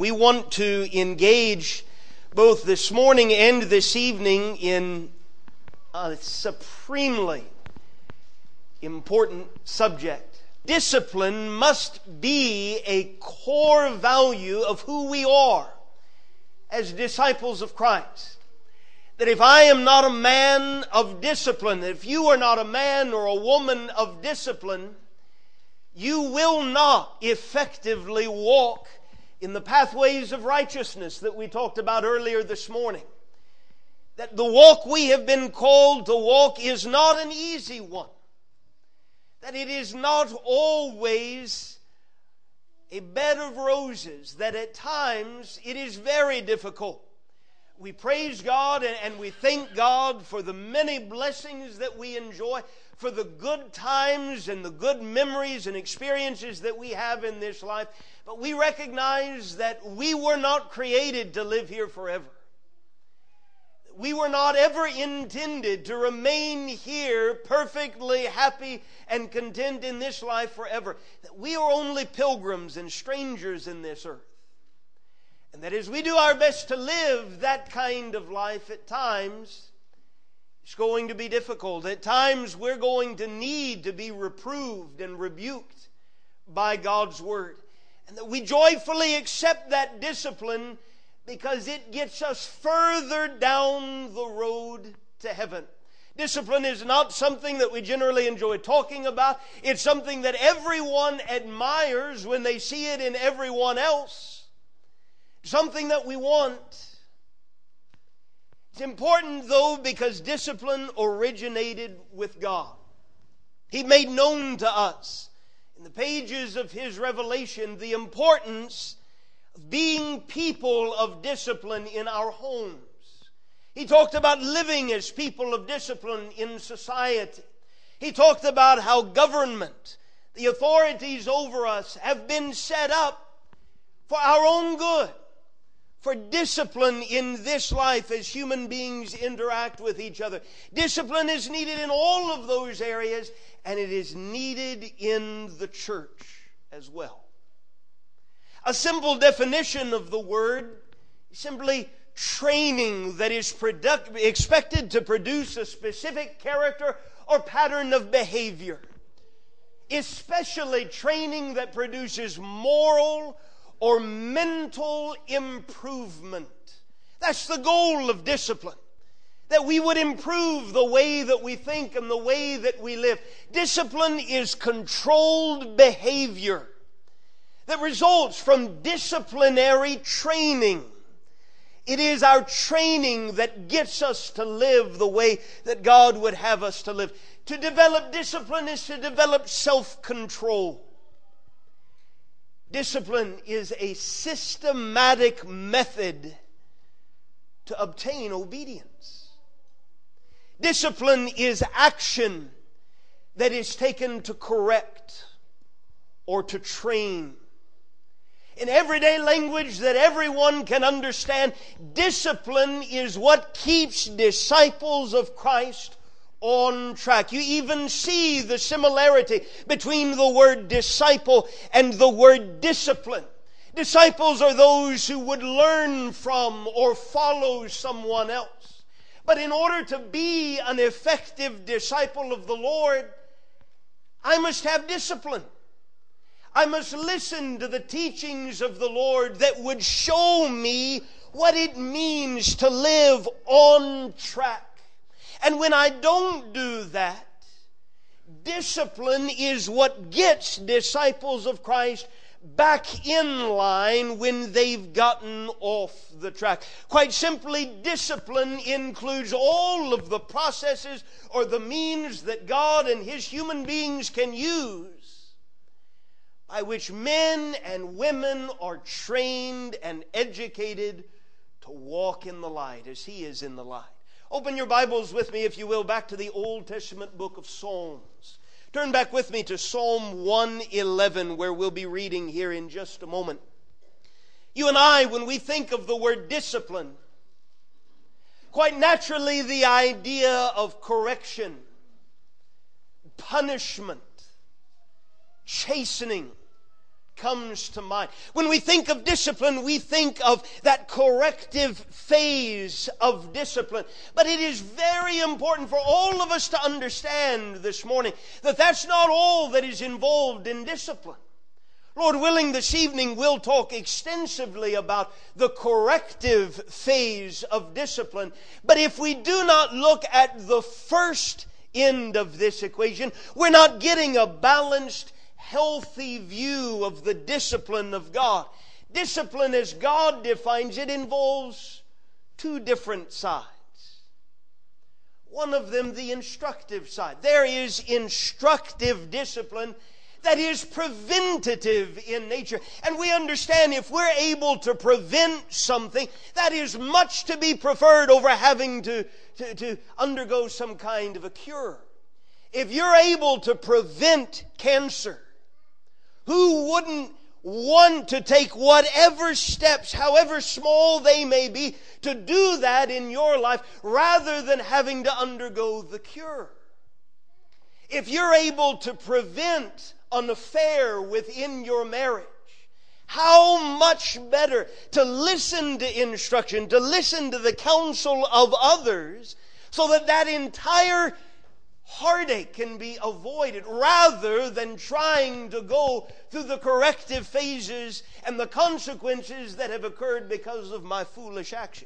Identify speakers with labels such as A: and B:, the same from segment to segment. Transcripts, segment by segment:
A: We want to engage both this morning and this evening in a supremely important subject. Discipline must be a core value of who we are as disciples of Christ. That if I am not a man of discipline, if you are not a man or a woman of discipline, you will not effectively walk in the pathways of righteousness that we talked about earlier this morning. That the walk we have been called to walk is not an easy one. That it is not always a bed of roses. That at times it is very difficult. We praise God and we thank God for the many blessings that we enjoy, for the good times and the good memories and experiences that we have in this life. But we recognize that we were not created to live here forever. We were not ever intended to remain here perfectly happy and content in this life forever. That we are only pilgrims and strangers in this earth. And that as we do our best to live that kind of life, at times it's going to be difficult. At times we're going to need to be reproved and rebuked by God's Word. And that we joyfully accept that discipline because it gets us further down the road to heaven. Discipline is not something that we generally enjoy talking about. It's something that everyone admires when they see it in everyone else. Something that we want. It's important, though, because discipline originated with God. He made known to us in the pages of His revelation the importance of being people of discipline in our homes. He talked about living as people of discipline in society. He talked about how government, the authorities over us, have been set up for our own good. For discipline in this life as human beings interact with each other. Discipline is needed in all of those areas, and it is needed in the church as well. A simple definition of the word is simply training that is expected to produce a specific character or pattern of behavior. Especially training that produces moral or mental improvement. That's the goal of discipline. That we would improve the way that we think and the way that we live. Discipline is controlled behavior that results from disciplinary training. It is our training that gets us to live the way that God would have us to live. To develop discipline is to develop self-control. Discipline is a systematic method to obtain obedience. Discipline is action that is taken to correct or to train. In everyday language that everyone can understand, discipline is what keeps disciples of Christ on track. You even see the similarity between the word disciple and the word discipline. Disciples are those who would learn from or follow someone else. But in order to be an effective disciple of the Lord, I must have discipline. I must listen to the teachings of the Lord that would show me what it means to live on track. And when I don't do that, discipline is what gets disciples of Christ back in line when they've gotten off the track. Quite simply, discipline includes all of the processes or the means that God and His human beings can use by which men and women are trained and educated to walk in the light as He is in the light. Open your Bibles with me, if you will, back to the Old Testament book of Psalms. Turn back with me to Psalm 111, where we'll be reading here in just a moment. You and I, when we think of the word discipline, quite naturally the idea of correction, punishment, chastening, comes to mind. When we think of discipline, we think of that corrective phase of discipline. But it is very important for all of us to understand this morning that that's not all that is involved in discipline. Lord willing, this evening we'll talk extensively about the corrective phase of discipline. But if we do not look at the first end of this equation, we're not getting a balanced, healthy view of the discipline of God. Discipline, as God defines it, involves two different sides. One of them, the instructive side. There is instructive discipline that is preventative in nature. And we understand if we're able to prevent something, that is much to be preferred over having to undergo some kind of a cure. If you're able to prevent cancer, who wouldn't want to take whatever steps, however small they may be, to do that in your life rather than having to undergo the cure? If you're able to prevent an affair within your marriage, how much better to listen to instruction, to listen to the counsel of others, so that that entire heartache can be avoided, rather than trying to go through the corrective phases and the consequences that have occurred because of my foolish actions.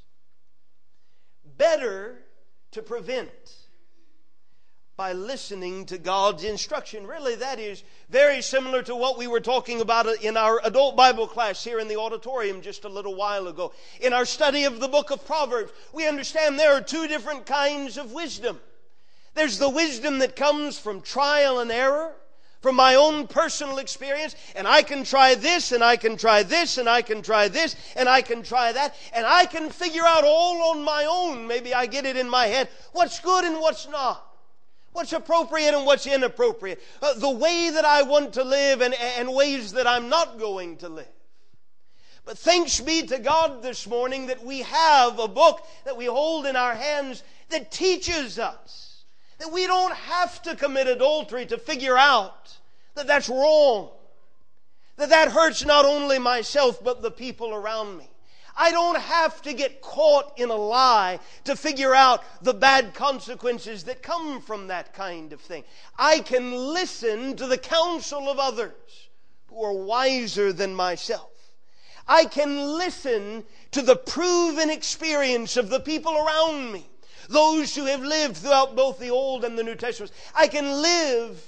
A: Better to prevent by listening to God's instruction. Really, that is very similar to what we were talking about in our adult Bible class here in the auditorium just a little while ago. In our study of the book of Proverbs, we understand there are two different kinds of wisdom. There's the wisdom that comes from trial and error, from my own personal experience, and I can try this, and I can try this, and I can try this, and I can try that, and I can figure out all on my own. Maybe I get it in my head, what's good and what's not. What's appropriate and what's inappropriate. The way that I want to live and ways that I'm not going to live. But thanks be to God this morning that we have a book that we hold in our hands that teaches us that we don't have to commit adultery to figure out that that's wrong. That hurts not only myself but the people around me. I don't have to get caught in a lie to figure out the bad consequences that come from that kind of thing. I can listen to the counsel of others who are wiser than myself. I can listen to the proven experience of the people around me, those who have lived throughout both the Old and the New Testaments. I can live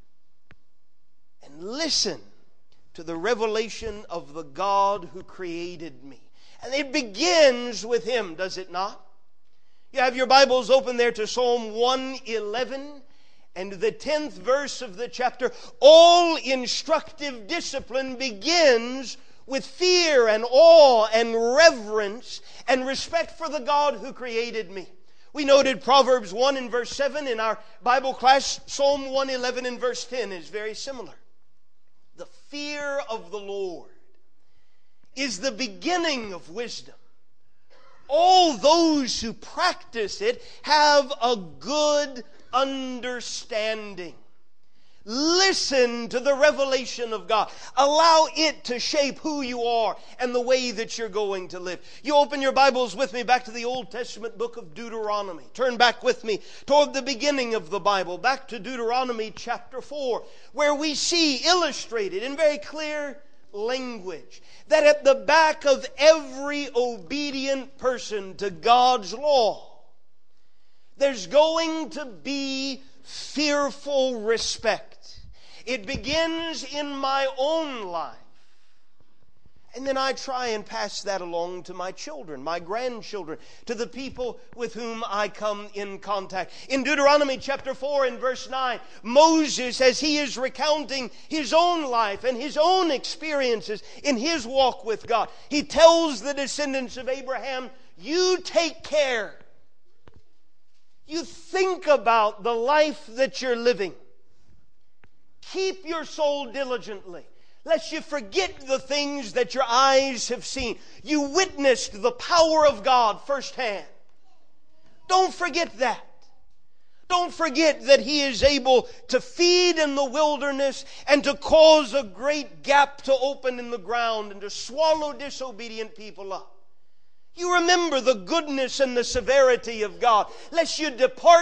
A: and listen to the revelation of the God who created me. And it begins with Him, does it not? You have your Bibles open there to Psalm 111 and the 10th verse of the chapter. All instructive discipline begins with fear and awe and reverence and respect for the God who created me. We noted Proverbs 1 and verse 7 in our Bible class. Psalm 111 and verse 10 is very similar. The fear of the Lord is the beginning of wisdom. All those who practice it have a good understanding. Listen to the revelation of God. Allow it to shape who you are and the way that you're going to live. You open your Bibles with me back to the Old Testament book of Deuteronomy. Turn back with me toward the beginning of the Bible, back to Deuteronomy chapter 4, where we see illustrated in very clear language that at the back of every obedient person to God's law, there's going to be fearful respect. It begins in my own life. And then I try and pass that along to my children, my grandchildren, to the people with whom I come in contact. In Deuteronomy chapter 4 and verse 9, Moses, as he is recounting his own life and his own experiences in his walk with God, he tells the descendants of Abraham, you take care. You think about the life that you're living. Keep your soul diligently, lest you forget the things that your eyes have seen. You witnessed the power of God firsthand. Don't forget that. Don't forget that He is able to feed in the wilderness and to cause a great gap to open in the ground and to swallow disobedient people up. You remember the goodness and the severity of God, lest you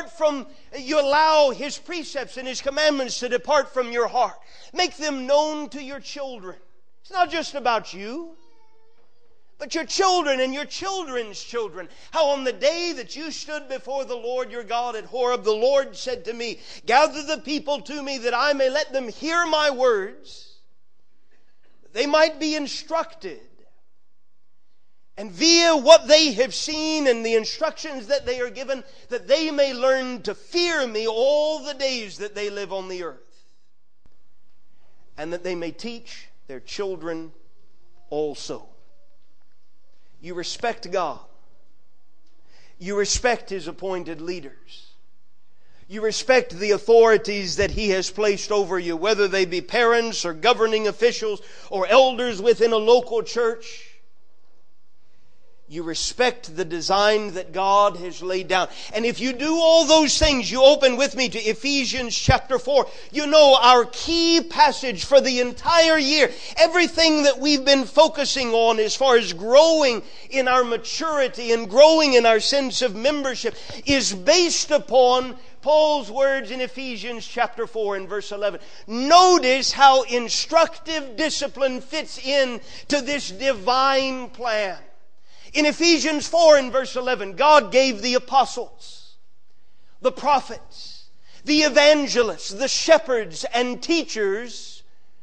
A: allow His precepts and His commandments to depart from your heart. Make them known to your children. It's not just about you, but your children and your children's children. How on the day that you stood before the Lord your God at Horeb, the Lord said to me, gather the people to me that I may let them hear my words, that they might be instructed. And via what they have seen and the instructions that they are given, that they may learn to fear me all the days that they live on the earth. And that they may teach their children also. You respect God. You respect His appointed leaders. You respect the authorities that He has placed over you, whether they be parents or governing officials or elders within a local church. You respect the design that God has laid down. And if you do all those things, you open with me to Ephesians chapter 4. You know our key passage for the entire year. Everything that we've been focusing on as far as growing in our maturity and growing in our sense of membership is based upon Paul's words in Ephesians chapter 4 and verse 11. Notice how instructive discipline fits in to this divine plan. In Ephesians 4 and verse 11, God gave the apostles, the prophets, the evangelists, the shepherds and teachers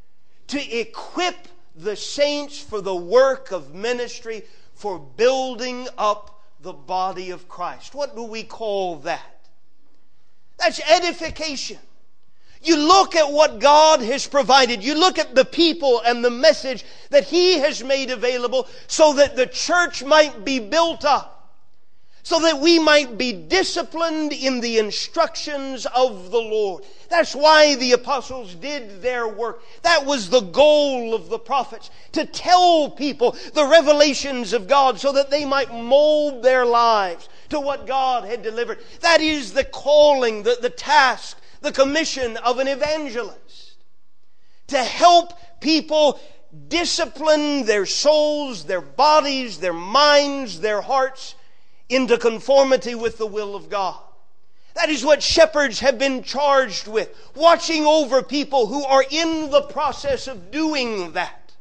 A: to equip the saints for the work of ministry, for building up the body of Christ. What do we call that? That's edification. You look at what God has provided. You look at the people and the message that He has made available so that the church might be built up, so that we might be disciplined in the instructions of the Lord. That's why the apostles did their work. That was the goal of the prophets, to tell people the revelations of God so that they might mold their lives to what God had delivered. That is the calling, the task, the commission of an evangelist, to help people discipline their souls, their bodies, their minds, their hearts into conformity with the will of God. That is what shepherds have been charged with, watching over people who are in the process of doing that.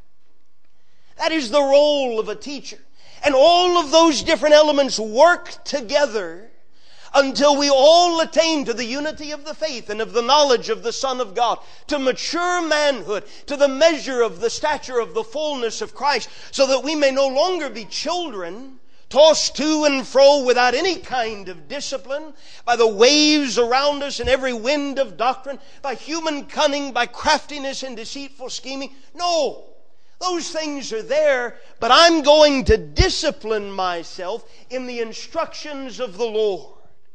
A: That is the role of a teacher. And all of those different elements work together until we all attain to the unity of the faith and of the knowledge of the Son of God, to mature manhood, to the measure of the stature of the fullness of Christ, so that we may no longer be children, tossed to and fro without any kind of discipline, by the waves around us and every wind of doctrine, by human cunning, by craftiness and deceitful scheming. No, those things are there, but I'm going to discipline myself in the instructions of the Lord,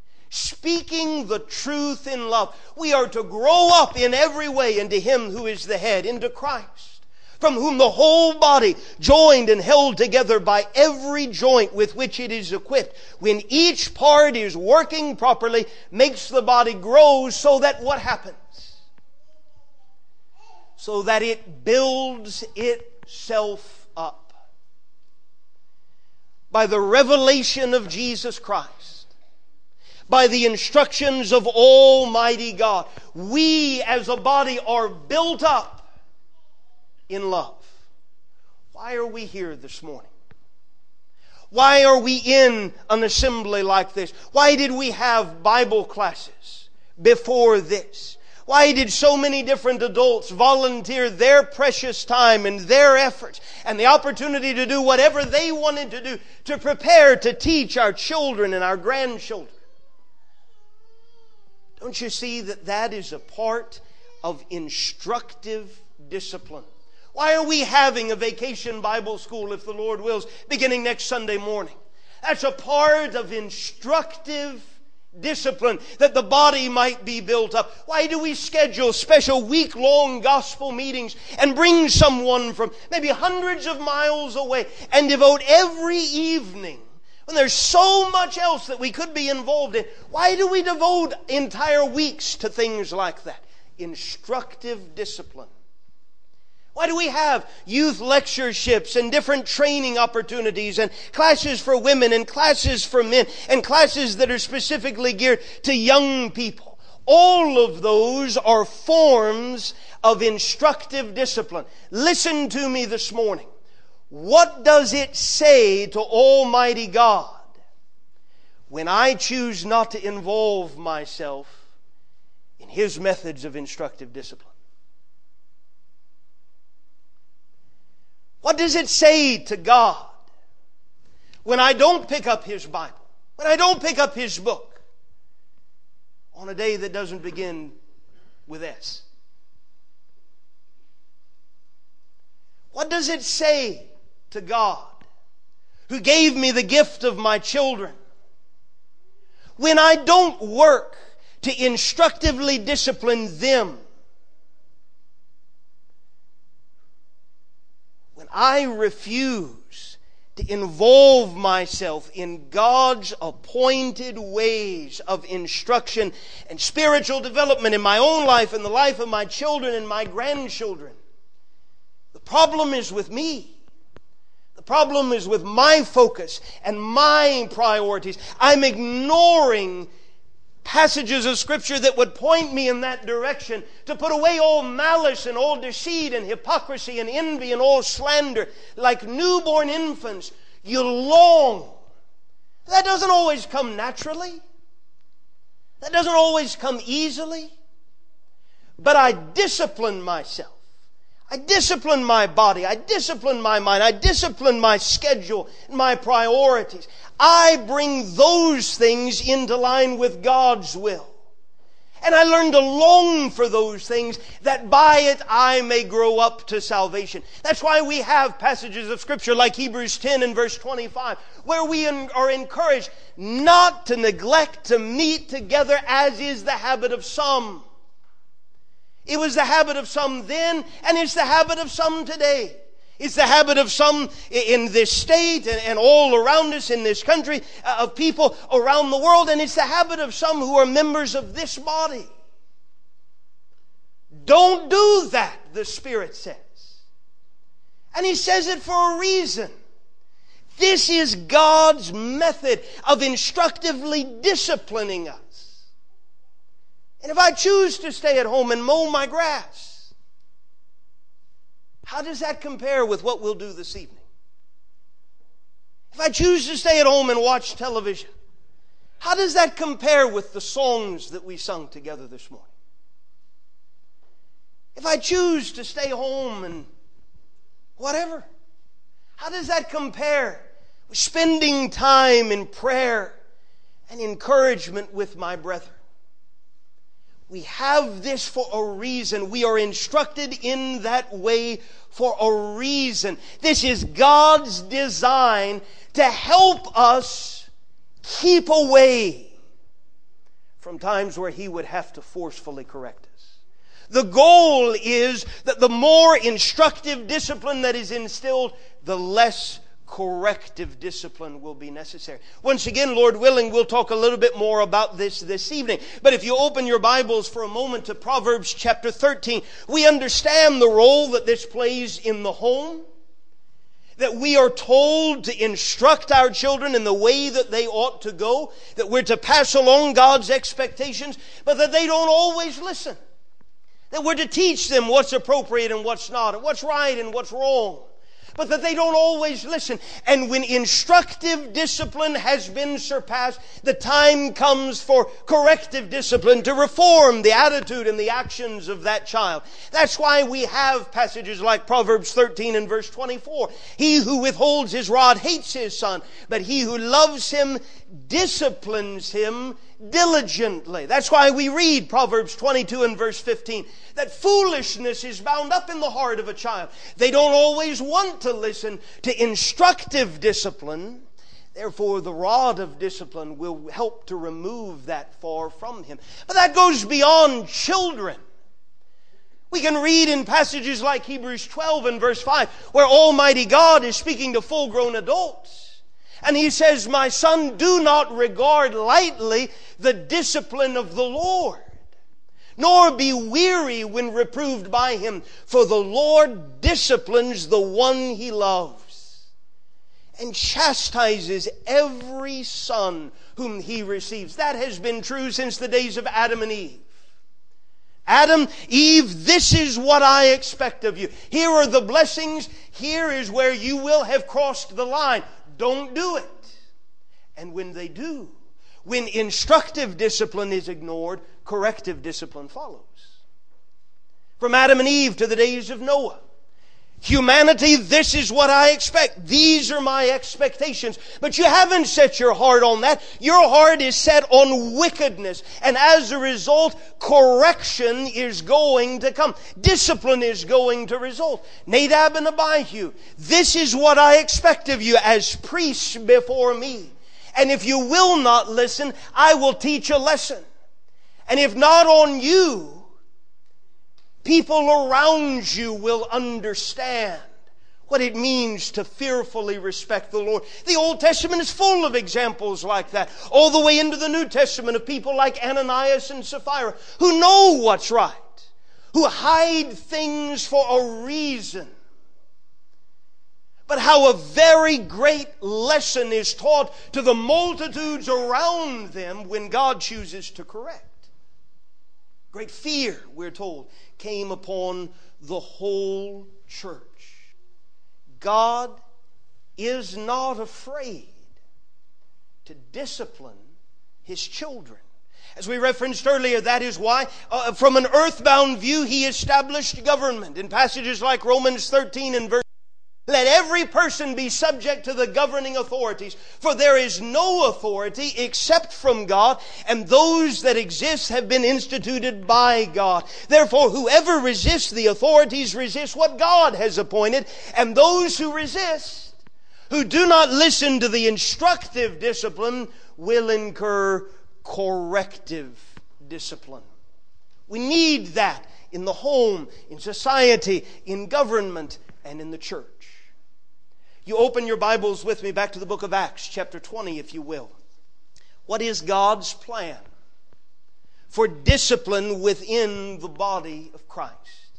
A: speaking the truth in love. We are to grow up in every way into Him who is the head, into Christ, from whom the whole body, joined and held together by every joint with which it is equipped, when each part is working properly, makes the body grow, so that what happens? So that it builds itself up. By the revelation of Jesus Christ, by the instructions of Almighty God, we as a body are built up in love. Why are we here this morning? Why are we in an assembly like this? Why did we have Bible classes before this? Why did so many different adults volunteer their precious time and their efforts and the opportunity to do whatever they wanted to do to prepare to teach our children and our grandchildren? Don't you see that that is a part of instructive discipline? Why are we having a vacation Bible school, if the Lord wills, beginning next Sunday morning? That's a part of instructive discipline, that the body might be built up. Why do we schedule special week-long gospel meetings and bring someone from maybe hundreds of miles away and devote every evening When there's so much else that we could be involved in, why do we devote entire weeks to things like that? Instructive discipline. Why do we have youth lectureships and different training opportunities and classes for women and classes for men and classes that are specifically geared to young people? All of those are forms of instructive discipline. Listen to me this morning. What does it say to Almighty God when I choose not to involve myself in His methods of instructive discipline? What does it say to God when I don't pick up His Bible, when I don't pick up His book on a day that doesn't begin with S? What does it say to God, who gave me the gift of my children, when I don't work to instructively discipline them? When I refuse to involve myself in God's appointed ways of instruction and spiritual development in my own life and the life of my children and my grandchildren, the problem is with me. The problem is with my focus and my priorities. I'm ignoring passages of Scripture that would point me in that direction, to put away all malice and all deceit and hypocrisy and envy and all slander. Like newborn infants, you long. That doesn't always come naturally. That doesn't always come easily. But I discipline myself. I discipline my body. I discipline my mind. I discipline my schedule and my priorities. I bring those things into line with God's will. And I learn to long for those things, that by it I may grow up to salvation. That's why we have passages of Scripture like Hebrews 10 and verse 25, where we are encouraged not to neglect to meet together, as is the habit of some. It was the habit of some then, and it's the habit of some today. It's the habit of some in this state and all around us in this country, of people around the world, and it's the habit of some who are members of this body. Don't do that, the Spirit says. And He says it for a reason. This is God's method of instructively disciplining us. And if I choose to stay at home and mow my grass, how does that compare with what we'll do this evening? If I choose to stay at home and watch television, how does that compare with the songs that we sung together this morning? If I choose to stay home and whatever, how does that compare with spending time in prayer and encouragement with my brethren? We have this for a reason. We are instructed in that way for a reason. This is God's design to help us keep away from times where He would have to forcefully correct us. The goal is that the more instructive discipline that is instilled, the less corrective discipline will be necessary. Once again, Lord willing, we'll talk a little bit more about this evening. But if you open your Bibles for a moment to Proverbs chapter 13, we understand the role that this plays in the home. That we are told to instruct our children in the way that they ought to go. That we're to pass along God's expectations, but that they don't always listen. That we're to teach them what's appropriate and what's not, and what's right and what's wrong. But that they don't always listen. And when instructive discipline has been surpassed, the time comes for corrective discipline to reform the attitude and the actions of that child. That's why we have passages like Proverbs 13 and verse 24. He who withholds his rod hates his son, but he who loves him disciplines him diligently. That's why we read Proverbs 22 and verse 15, that foolishness is bound up in the heart of a child. They don't always want to listen to instructive discipline. Therefore, the rod of discipline will help to remove that far from him. But that goes beyond children. We can read in passages like Hebrews 12 and verse 5, where Almighty God is speaking to full-grown adults. And he says, my son, do not regard lightly the discipline of the Lord, nor be weary when reproved by him, for the Lord disciplines the one he loves, and chastises every son whom he receives. That has been true since the days of Adam and Eve. Adam, Eve, this is what I expect of you. Here are the blessings. Here is where you will have crossed the line. Don't do it. And when they do, when instructive discipline is ignored, corrective discipline follows. From Adam and Eve to the days of Noah. Humanity, this is what I expect. These are my expectations. But you haven't set your heart on that. Your heart is set on wickedness. And as a result, correction is going to come. Discipline is going to result. Nadab and Abihu, this is what I expect of you as priests before me. And if you will not listen, I will teach a lesson. And if not on you, people around you will understand what it means to fearfully respect the Lord. The Old Testament is full of examples like that, all the way into the New Testament of people like Ananias and Sapphira who know what's right, who hide things for a reason. But how a very great lesson is taught to the multitudes around them when God chooses to correct. Great fear, we're told, came upon the whole church. God is not afraid to discipline His children. As we referenced earlier, that is why, from an earthbound view, He established government. In passages like Romans 13 and verse, let every person be subject to the governing authorities, for there is no authority except from God, and those that exist have been instituted by God. Therefore, whoever resists the authorities resists what God has appointed, and those who resist, who do not listen to the instructive discipline, will incur corrective discipline. We need that in the home, in society, in government, and in the church. You open your Bibles with me back to the book of Acts, chapter 20, if you will. What is God's plan for discipline within the body of Christ?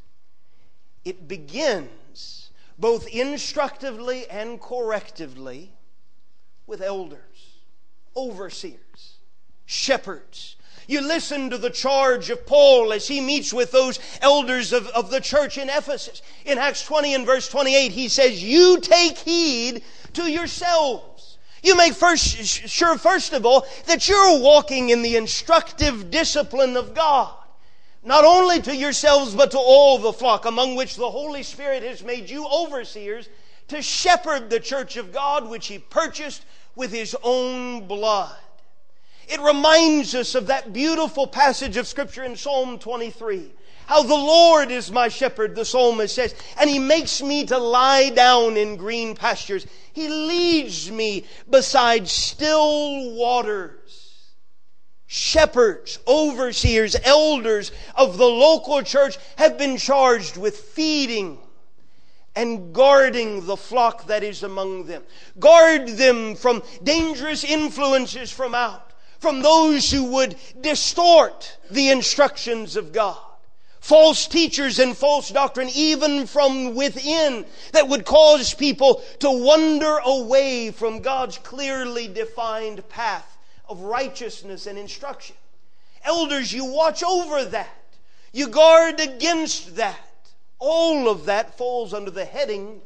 A: It begins both instructively and correctively with elders, overseers, shepherds. You listen to the charge of Paul as he meets with those elders of the church in Ephesus. In Acts 20 and verse 28, he says, you take heed to yourselves. You make sure, first of all, that you're walking in the instructive discipline of God. Not only to yourselves, but to all the flock, among which the Holy Spirit has made you overseers to shepherd the church of God, which He purchased with His own blood. It reminds us of that beautiful passage of Scripture in Psalm 23. How the Lord is my shepherd, the psalmist says, and He makes me to lie down in green pastures. He leads me beside still waters. Shepherds, overseers, elders of the local church have been charged with feeding and guarding the flock that is among them. Guard them from dangerous influences from out. From those who would distort the instructions of God. False teachers and false doctrine, even from within, that would cause people to wander away from God's clearly defined path of righteousness and instruction. Elders, you watch over that. You guard against that. All of that falls under the heading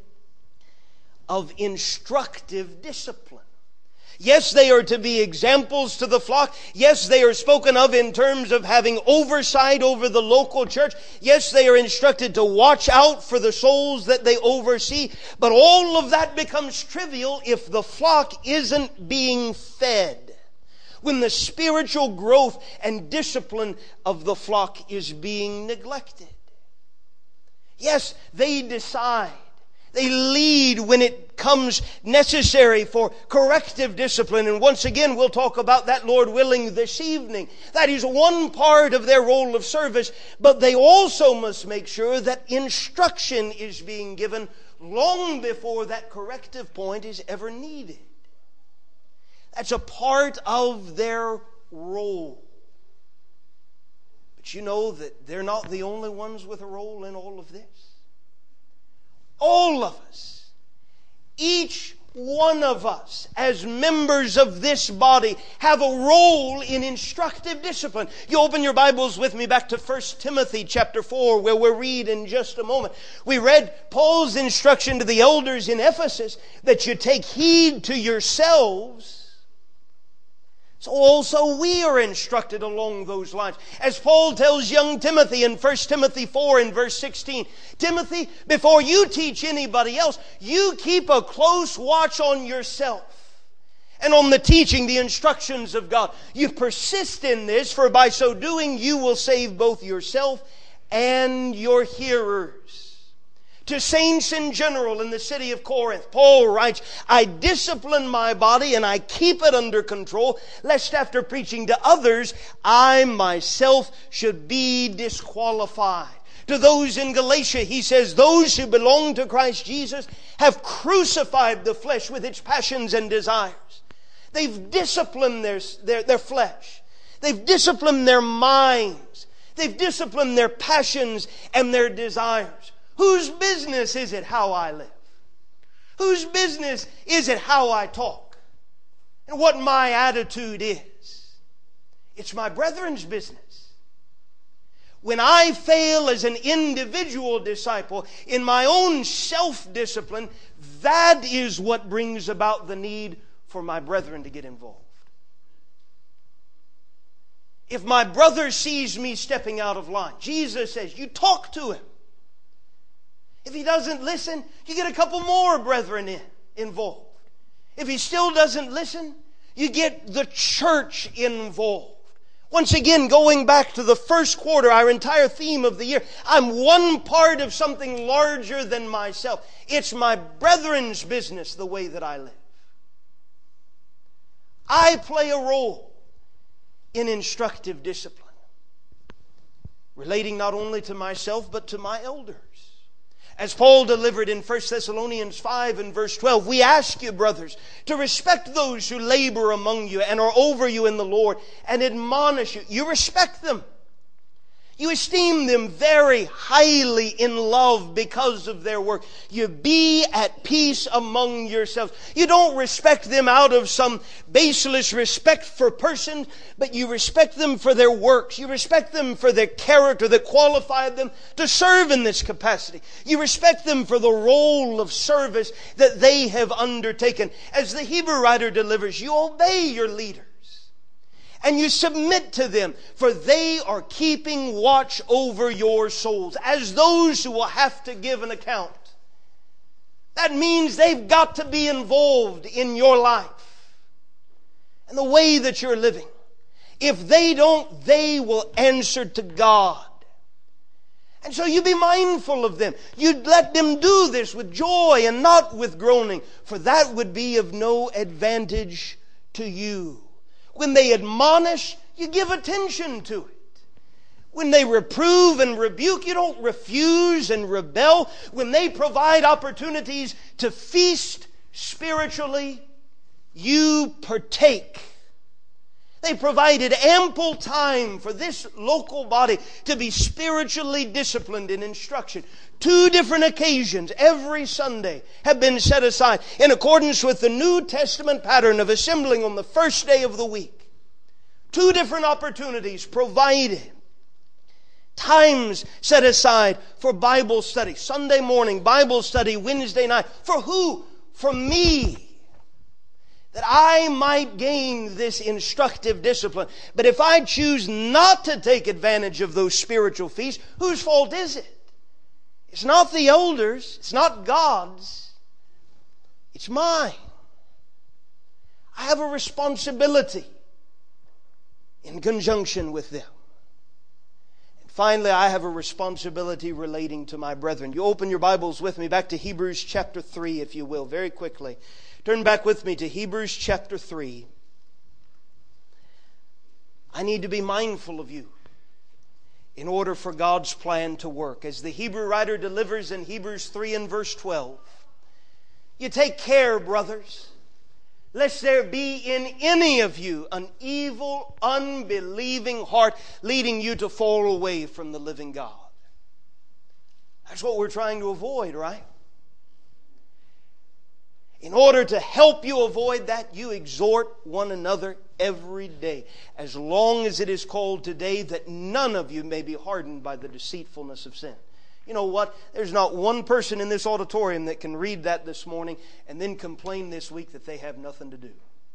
A: of instructive discipline. Yes, they are to be examples to the flock. Yes, they are spoken of in terms of having oversight over the local church. Yes, they are instructed to watch out for the souls that they oversee. But all of that becomes trivial if the flock isn't being fed. When the spiritual growth and discipline of the flock is being neglected. Yes, they decide. They lead when it comes necessary for corrective discipline. And once again, we'll talk about that, Lord willing, this evening. That is one part of their role of service. But they also must make sure that instruction is being given long before that corrective point is ever needed. That's a part of their role. But you know that they're not the only ones with a role in all of this. All of us, each one of us, as members of this body, have a role in instructive discipline. You open your Bibles with me back to 1 Timothy chapter 4, where we'll read in just a moment. We read Paul's instruction to the elders in Ephesus that you take heed to yourselves. So also we are instructed along those lines. As Paul tells young Timothy in 1 Timothy 4 in verse 16, Timothy, before you teach anybody else, you keep a close watch on yourself and on the teaching, the instructions of God. You persist in this, for by so doing you will save both yourself and your hearers. To saints in general in the city of Corinth, Paul writes, I discipline my body and I keep it under control, lest after preaching to others, I myself should be disqualified. To those in Galatia, he says, those who belong to Christ Jesus have crucified the flesh with its passions and desires. They've disciplined their flesh. They've disciplined their minds. They've disciplined their passions and their desires. Whose business is it how I live? Whose business is it how I talk? And what my attitude is? It's my brethren's business. When I fail as an individual disciple in my own self-discipline, that is what brings about the need for my brethren to get involved. If my brother sees me stepping out of line, Jesus says, you talk to him. If he doesn't listen, you get a couple more brethren involved. If he still doesn't listen, you get the church involved. Once again, going back to the first quarter, our entire theme of the year, I'm one part of something larger than myself. It's my brethren's business, the way that I live. I play a role in instructive discipline, relating not only to myself, but to my elders. As Paul delivered in 1 Thessalonians 5 and verse 12, we ask you, brothers, to respect those who labor among you and are over you in the Lord and admonish you. You respect them. You esteem them very highly in love because of their work. You be at peace among yourselves. You don't respect them out of some baseless respect for persons, but you respect them for their works. You respect them for their character that qualified them to serve in this capacity. You respect them for the role of service that they have undertaken. As the Hebrew writer delivers, you obey your leaders. And you submit to them, for they are keeping watch over your souls as those who will have to give an account. That means they've got to be involved in your life and the way that you're living. If they don't, they will answer to God. And so you be mindful of them. You let them do this with joy and not with groaning, for that would be of no advantage to you. When they admonish, you give attention to it. When they reprove and rebuke, you don't refuse and rebel. When they provide opportunities to feast spiritually, you partake. They provided ample time for this local body to be spiritually disciplined in instruction. 2 different occasions every Sunday have been set aside in accordance with the New Testament pattern of assembling on the first day of the week. 2 different opportunities provided. Times set aside for Bible study. Sunday morning, Bible study, Wednesday night. For who? For me. That I might gain this instructive discipline. But if I choose not to take advantage of those spiritual feasts, whose fault is it? It's not the elders. It's not God's. It's mine. I have a responsibility in conjunction with them. And finally, I have a responsibility relating to my brethren. You open your Bibles with me back to Hebrews chapter 3, if you will, very quickly. Turn back with me to Hebrews chapter 3. I need to be mindful of you in order for God's plan to work. As the Hebrew writer delivers in Hebrews 3 and verse 12, you take care, brothers, lest there be in any of you an evil, unbelieving heart leading you to fall away from the living God. That's what we're trying to avoid, right? In order to help you avoid that, you exhort one another every day, as long as it is called today, that none of you may be hardened by the deceitfulness of sin. You know what? There's not one person in this auditorium that can read that this morning and then complain this week that they have nothing to do.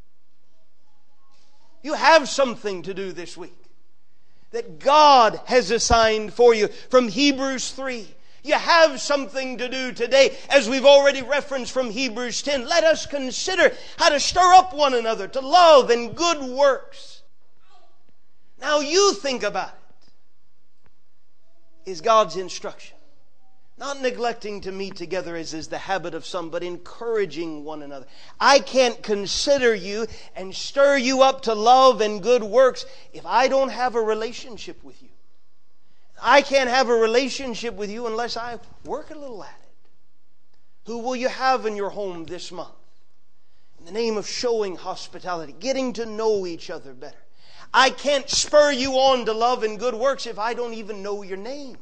A: You have something to do this week that God has assigned for you from Hebrews 3. You have something to do today, as we've already referenced from Hebrews 10. Let us consider how to stir up one another to love and good works. Now you think about it. Is God's instruction. Not neglecting to meet together as is the habit of some, but encouraging one another. I can't consider you and stir you up to love and good works if I don't have a relationship with you. I can't have a relationship with you unless I work a little at it. Who will you have in your home this month? In the name of showing hospitality, getting to know each other better. I can't spur you on to love and good works if I don't even know your name.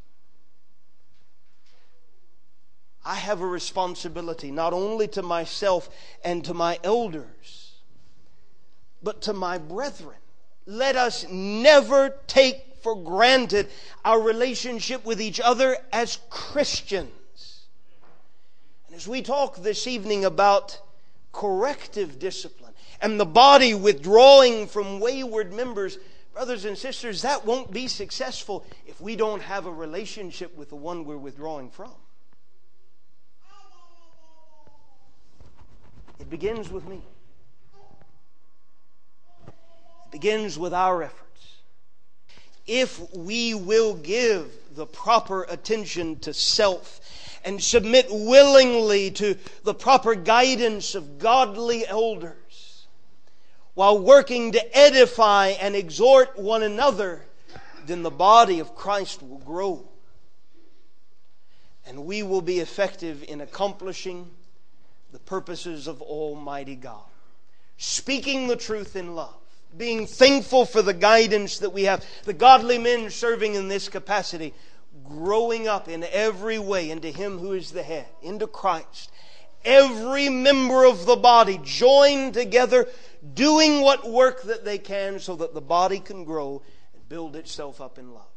A: I have a responsibility not only to myself and to my elders, but to my brethren. Let us never take for granted our relationship with each other as Christians. And as we talk this evening about corrective discipline and the body withdrawing from wayward members, brothers and sisters, that won't be successful if we don't have a relationship with the one we're withdrawing from. It begins with me. It begins with our efforts. If we will give the proper attention to self and submit willingly to the proper guidance of godly elders, while working to edify and exhort one another, then the body of Christ will grow. And we will be effective in accomplishing the purposes of Almighty God. Speaking the truth in love. Being thankful for the guidance that we have. The godly men serving in this capacity. Growing up in every way into Him who is the head. Into Christ. Every member of the body joined together, doing what work that they can so that the body can grow and build itself up in love.